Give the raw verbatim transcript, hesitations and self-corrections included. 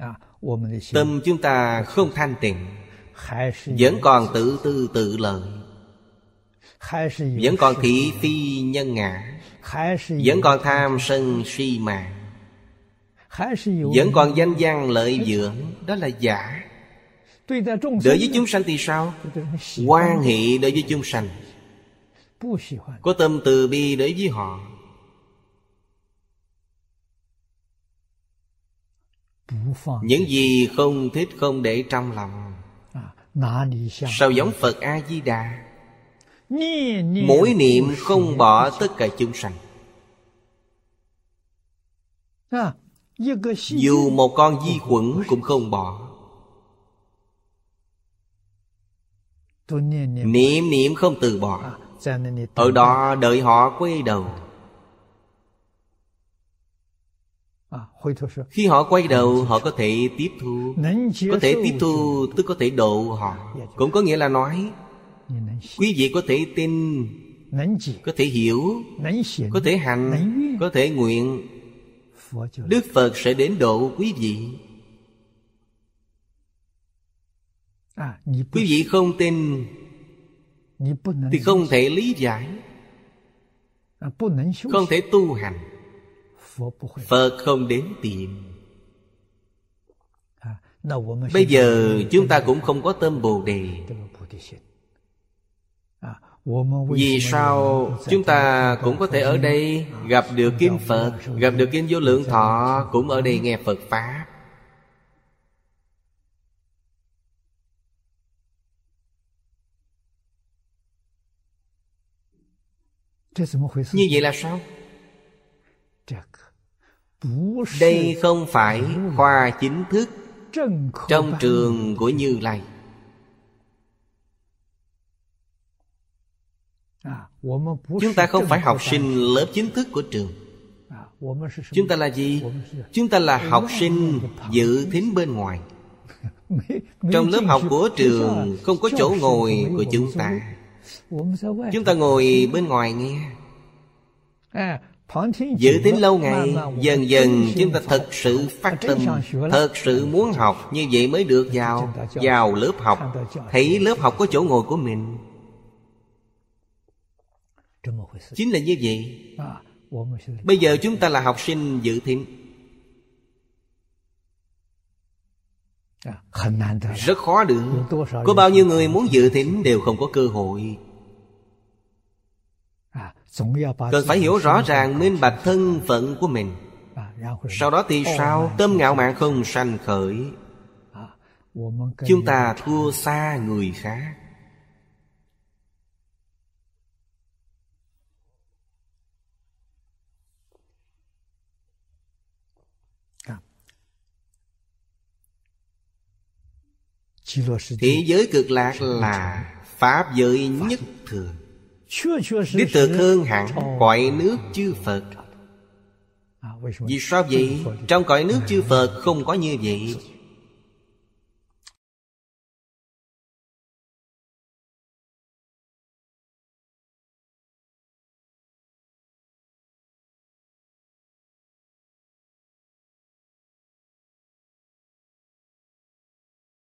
Tâm chúng ta không thanh tịnh, vẫn còn tự tư tự lợi, vẫn còn thị phi nhân ngã, vẫn còn tham sân si mạng, vẫn còn danh văn lợi dưỡng. Đó là giả. Đối với chúng sanh thì sao? Hoan hỷ đối với chúng sanh, có tâm từ bi đối với họ. Những gì không thích không để trong lòng. Sao giống Phật A-di-đà, mỗi niệm không bỏ tất cả chúng sanh. Dù một con vi khuẩn cũng không bỏ. Niệm niệm không từ bỏ. Ở đó đợi họ quay đầu. Khi họ quay đầu, họ có thể tiếp thu. Có thể tiếp thu tức có thể độ họ. Cũng có nghĩa là nói quý vị có thể tin, có thể hiểu, có thể hành, có thể nguyện, Đức Phật sẽ đến độ quý vị. Quý vị không tin thì không thể lý giải, không thể tu hành. Phật không đến tìm. Bây giờ chúng ta cũng không có tâm Bồ Đề. Vì sao chúng ta cũng có thể ở đây gặp được Kim Phật, gặp được Kim Vô Lượng Thọ, cũng ở đây nghe Phật Pháp? Như vậy là sao? Đây không phải khoa chính thức trong trường của Như Lai. Chúng ta không phải học sinh lớp chính thức của trường. Chúng ta là gì? Chúng ta là học sinh dự thính bên ngoài. Trong lớp học của trường không có chỗ ngồi của chúng ta. Chúng ta ngồi bên ngoài nghe. Dự tính lâu ngày, dần dần chúng ta thật sự phát tâm, thật sự muốn học. Như vậy mới được vào Vào lớp học, thấy lớp học có chỗ ngồi của mình. Chính là như vậy. Bây giờ chúng ta là học sinh dự thính, rất khó được. Có bao nhiêu người muốn dự thính đều không có cơ hội. Cần phải hiểu rõ ràng minh bạch thân phận của mình. Sau đó thì sao? Tâm ngạo mạn không sanh khởi. Chúng ta thua xa người khác. Thế giới cực lạc là pháp giới nhất thường, đích thực hơn hẳn cõi nước chư Phật. Vì sao vậy? Trong cõi nước chư Phật không có như vậy.